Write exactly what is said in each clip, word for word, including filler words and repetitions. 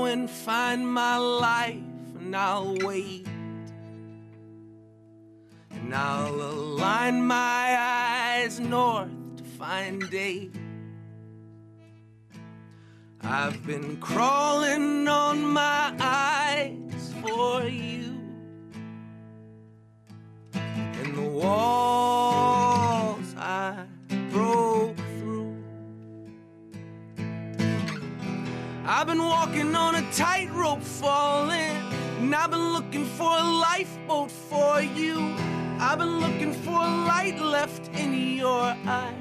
and find my life, and I'll wait, and I'll align my eyes north to find day. I've been crawling on my eyes for you, and the walls I broke through. I've been walking on a tightrope falling, and I've been looking for a lifeboat for you. I've been looking for a light left in your eye.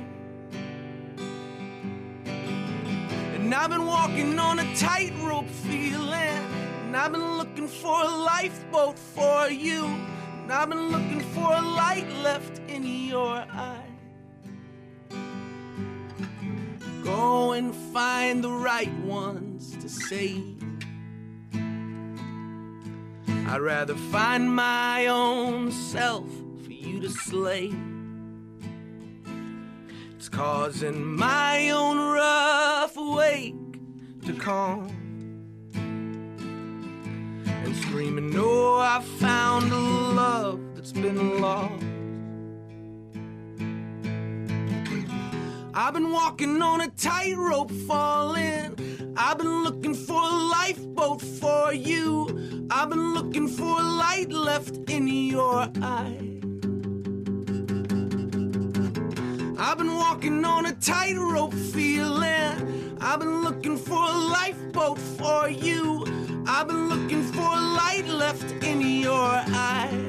And I've been walking on a tightrope feeling, and I've been looking for a lifeboat for you. And I've been looking for a light left in your eye. Go and find the right ones to save. I'd rather find my own self for you to slay. It's causing my own rough wake to calm, and screaming, oh, I found a love that's been lost. I've been walking on a tightrope falling, I've been looking for a lifeboat for you. I've been looking for a light left in your eye. I've been walking on a tightrope feeling, I've been looking for a lifeboat for you. I've been looking for a light left in your eye.